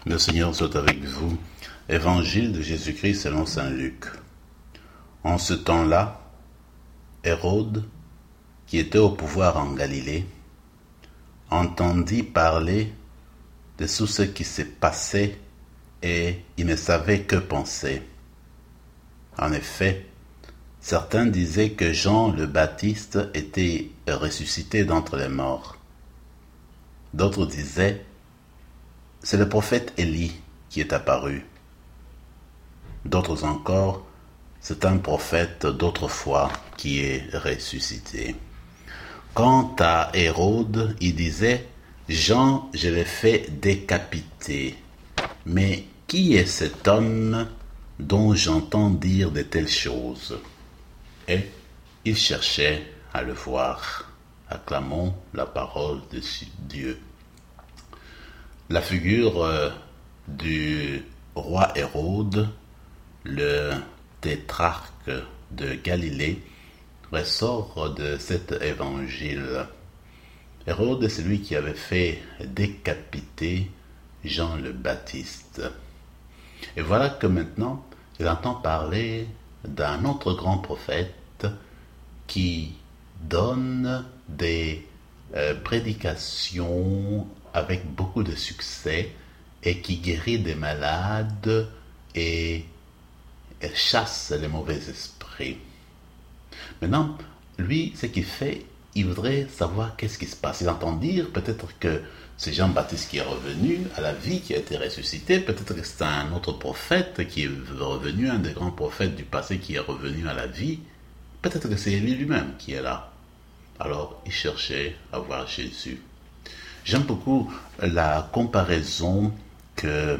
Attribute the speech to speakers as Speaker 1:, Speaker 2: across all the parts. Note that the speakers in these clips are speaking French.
Speaker 1: Le Seigneur soit avec vous. Évangile de Jésus-Christ selon saint Luc. En ce temps-là, Hérode, qui était au pouvoir en Galilée, entendit parler de tout ce qui s'est passé et il ne savait que penser. En effet, certains disaient que Jean le Baptiste était ressuscité d'entre les morts. D'autres disaient, c'est le prophète Élie qui est apparu. D'autres encore, c'est un prophète d'autrefois qui est ressuscité. Quant à Hérode, il disait, Jean, je l'ai fait décapiter. Mais qui est cet homme dont j'entends dire de telles choses? Et il cherchait à le voir. Acclamons la parole de Dieu. La figure du roi Hérode, le tétrarque de Galilée, ressort de cet évangile. Hérode est celui qui avait fait décapiter Jean le Baptiste. Et voilà que maintenant, il entend parler d'un autre grand prophète qui donne des prédications avec beaucoup de succès et qui guérit des malades et chasse les mauvais esprits. Maintenant, lui, ce qu'il fait, il voudrait savoir qu'est-ce qui se passe. Il entend dire peut-être que c'est Jean-Baptiste qui est revenu à la vie, qui a été ressuscité. Peut-être que c'est un autre prophète qui est revenu, un des grands prophètes du passé qui est revenu à la vie. Peut-être que c'est lui-même qui est là. Alors, il cherchait à voir Jésus. J'aime beaucoup la comparaison que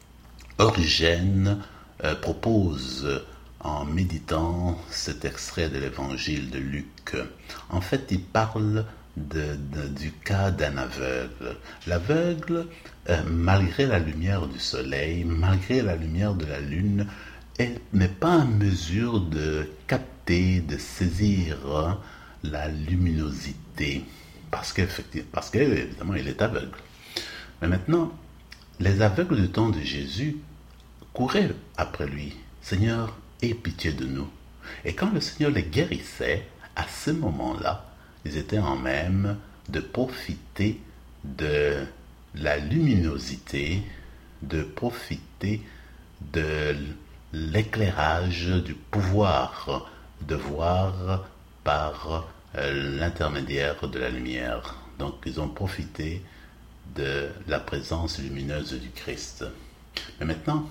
Speaker 1: Origène propose en méditant cet extrait de l'évangile de Luc. En fait, il parle du cas d'un aveugle. L'aveugle, malgré la lumière du soleil, malgré la lumière de la lune, elle n'est pas en mesure de capter, de saisir la luminosité. Parce qu'évidemment, il est aveugle. Mais maintenant, les aveugles du temps de Jésus couraient après lui. Seigneur, aie pitié de nous. Et quand le Seigneur les guérissait, à ce moment-là, ils étaient en même de profiter de la luminosité, de profiter de l'éclairage, du pouvoir de voir par l'intermédiaire de la lumière. Donc, ils ont profité de la présence lumineuse du Christ. Mais maintenant,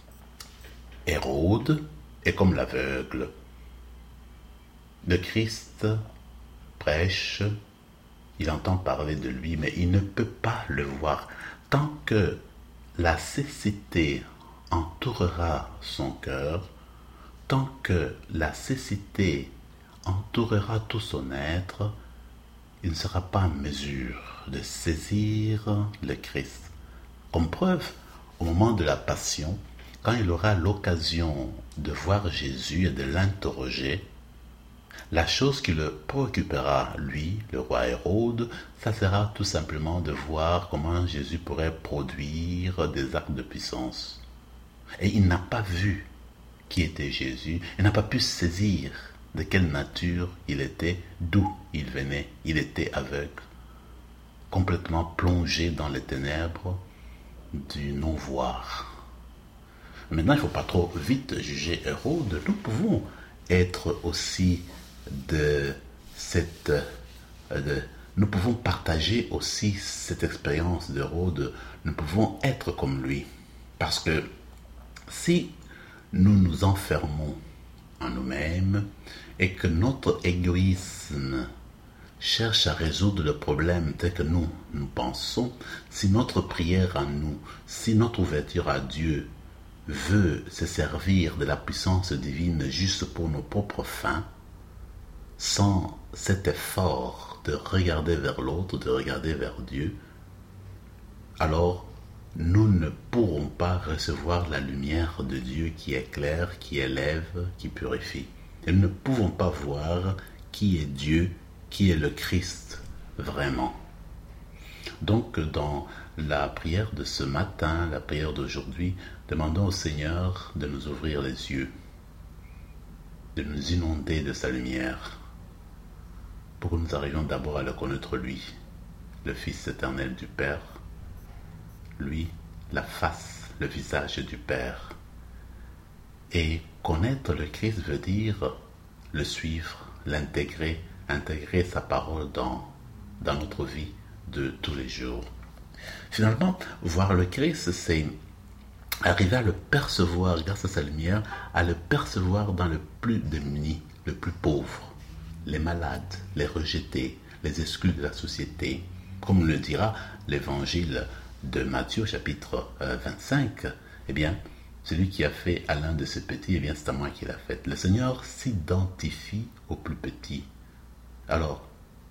Speaker 1: Hérode est comme l'aveugle. Le Christ prêche, il entend parler de lui, mais il ne peut pas le voir. Tant que la cécité entourera son cœur, tant que la cécité entourera tout son être, il ne sera pas en mesure de saisir le Christ. Comme preuve, au moment de la Passion, quand il aura l'occasion de voir Jésus et de l'interroger, la chose qui le préoccupera, lui, le roi Hérode, ça sera tout simplement de voir comment Jésus pourrait produire des actes de puissance. Et il n'a pas vu qui était Jésus, il n'a pas pu saisir de quelle nature il était, d'où il venait. Il était aveugle, complètement plongé dans les ténèbres du non-voir. Maintenant, il ne faut pas trop vite juger Hérode. Nous pouvons être aussi nous pouvons partager aussi cette expérience d'Hérode. Nous pouvons être comme lui. Parce que si nous nous enfermons en nous-mêmes et que notre égoïsme cherche à résoudre le problème tel que nous pensons, si notre prière à nous, si notre ouverture à Dieu veut se servir de la puissance divine juste pour nos propres fins, sans cet effort de regarder vers l'autre, de regarder vers Dieu, alors nous ne pourrons pas recevoir la lumière de Dieu qui éclaire, qui élève, qui purifie. Et nous ne pouvons pas voir qui est Dieu, qui est le Christ vraiment. Donc, dans la prière de ce matin, la prière d'aujourd'hui, demandons au Seigneur de nous ouvrir les yeux, de nous inonder de sa lumière, pour que nous arrivions d'abord à le connaître lui, le Fils éternel du Père, lui, la face, le visage du Père. Et connaître le Christ veut dire le suivre, l'intégrer, intégrer sa parole dans notre vie de tous les jours. Finalement, voir le Christ, c'est arriver à le percevoir grâce à sa lumière, à le percevoir dans le plus démuni, le plus pauvre, les malades, les rejetés, les exclus de la société. Comme le dira l'évangile de Matthieu, chapitre 25, eh bien, celui qui a fait à l'un de ces petits, eh bien, c'est à moi qu'il a fait. Le Seigneur s'identifie aux plus petits. Alors,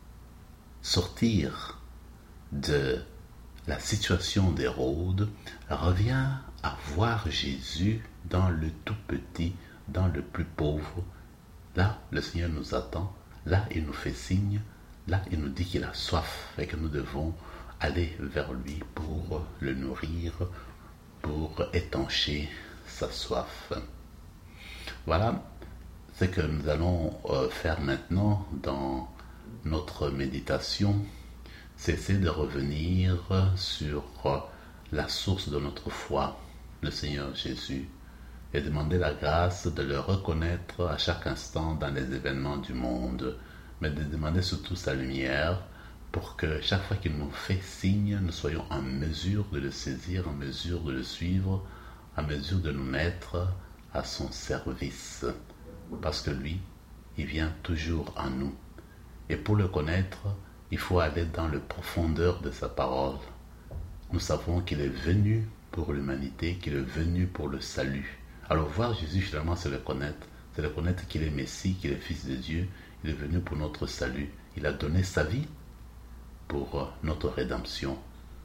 Speaker 1: sortir de la situation d'Hérode revient à voir Jésus dans le tout petit, dans le plus pauvre. Là, le Seigneur nous attend. Là, il nous fait signe. Là, il nous dit qu'il a soif et que nous devons aller vers lui pour le nourrir, pour étancher sa soif. Voilà ce que nous allons faire maintenant dans notre méditation. C'est essayer de revenir sur la source de notre foi, le Seigneur Jésus, et demander la grâce de le reconnaître à chaque instant dans les événements du monde, mais de demander surtout sa lumière pour que chaque fois qu'il nous fait signe, nous soyons en mesure de le saisir, en mesure de le suivre, en mesure de nous mettre à son service. Parce que lui, il vient toujours en nous. Et pour le connaître, il faut aller dans le profondeur de sa parole. Nous savons qu'il est venu pour l'humanité, qu'il est venu pour le salut. Alors voir Jésus finalement, c'est le connaître qu'il est Messie, qu'il est Fils de Dieu. Il est venu pour notre salut. Il a donné sa vie pour notre rédemption.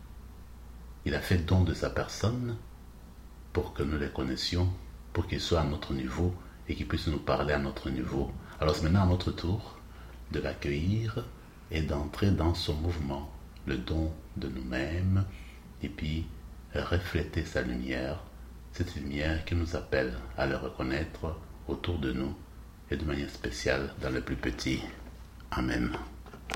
Speaker 1: Il a fait don de sa personne pour que nous les connaissions, pour qu'il soit à notre niveau et qu'il puisse nous parler à notre niveau. Alors c'est maintenant à notre tour de l'accueillir et d'entrer dans son mouvement, le don de nous-mêmes, et puis refléter sa lumière, cette lumière qui nous appelle à le reconnaître autour de nous et de manière spéciale dans le plus petit. Amen.